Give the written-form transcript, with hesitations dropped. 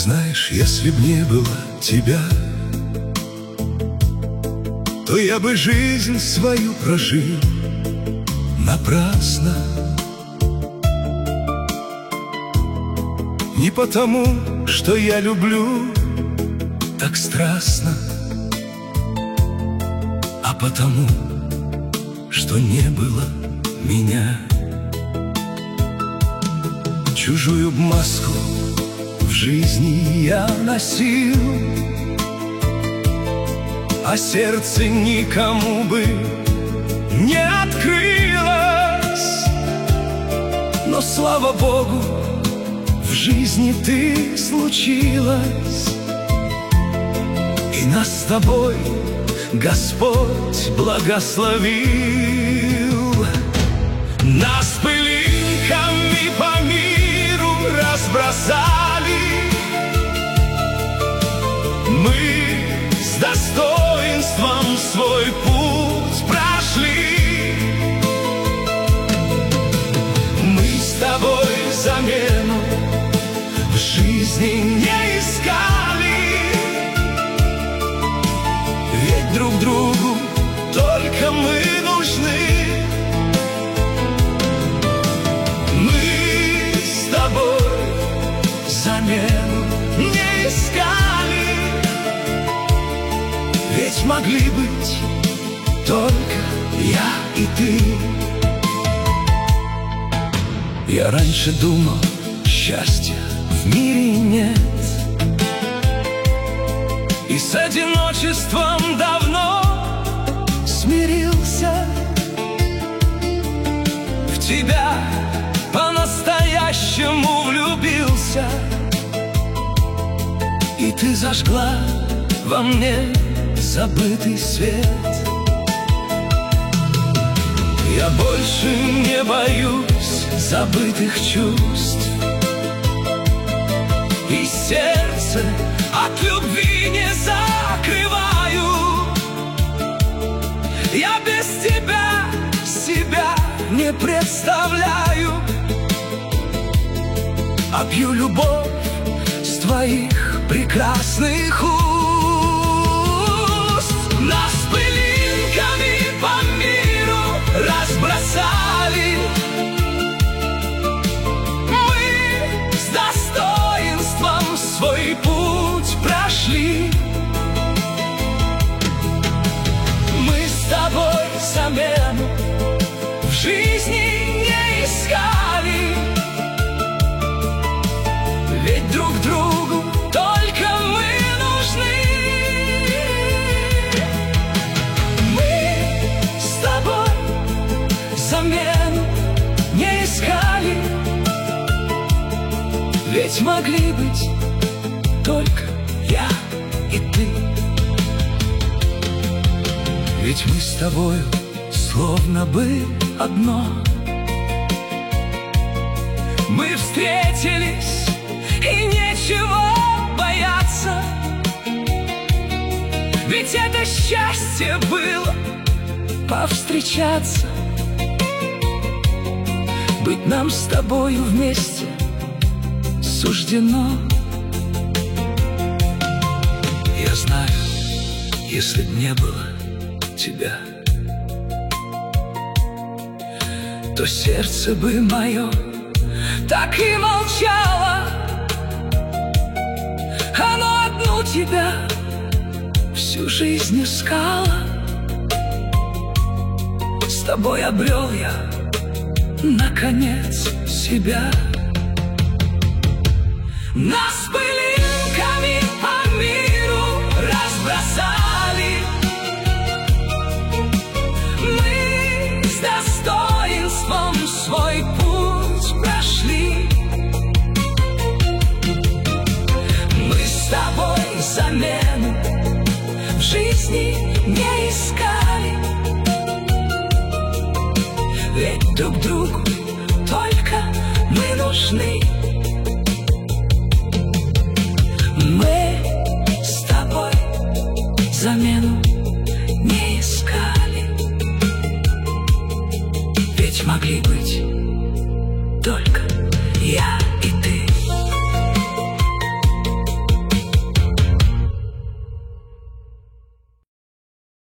знаешь, если б не было тебя, то я бы жизнь свою прожил напрасно. Не потому, что я люблю так страстно, а потому, что не было меня. Чужую б маску в жизни я носил, а сердце никому бы не открылось. Но, слава Богу, в жизни ты случилась, и нас с тобой Господь благословил. Нас пылинками по миру разбросали, мы с достоинством свой путь прошли. Мы с тобой замену в жизни не искали, ведь друг другу только мы нужны. Мы с тобой замену не искали, ведь могли быть только я и ты. Я раньше думал, счастья в мире нет, и с одиночеством давно смирился. В тебя по-настоящему влюбился, и ты зажгла во мне забытый свет. Я больше не боюсь забытых чувств, и сердце от любви не закрываю. Я без тебя себя не представляю, а пью любовь с твоих прекрасных уст. Нас пылинками по миру разбросали, мы с достоинством свой путь прошли. Мы с тобой замену в жизни не искали, ведь друг другу только мы нужны. Мы с тобой замену не искали, ведь могли быть только я и ты. Ведь мы с тобою словно бы одно. Мы встретились, и нечего бояться, ведь это счастье было повстречаться. Быть нам с тобою вместе суждено. Я знаю, если б не было тебя, то сердце бы мое так и молчало. Оно одну тебя всю жизнь искало. С тобой обрел я, наконец, себя. Нас пылинками по миру разбросали, мы с достоинством свой путь прошли. Мы с тобой замену в жизни не искали, ведь друг другу только мы нужны. Мы с тобой замену не искали, ведь могли быть